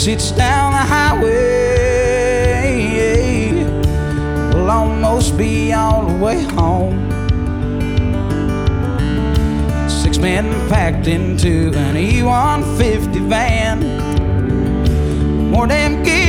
sits down the highway. We'll almost be on the way home. 6 men packed into an E150 van. More damn gear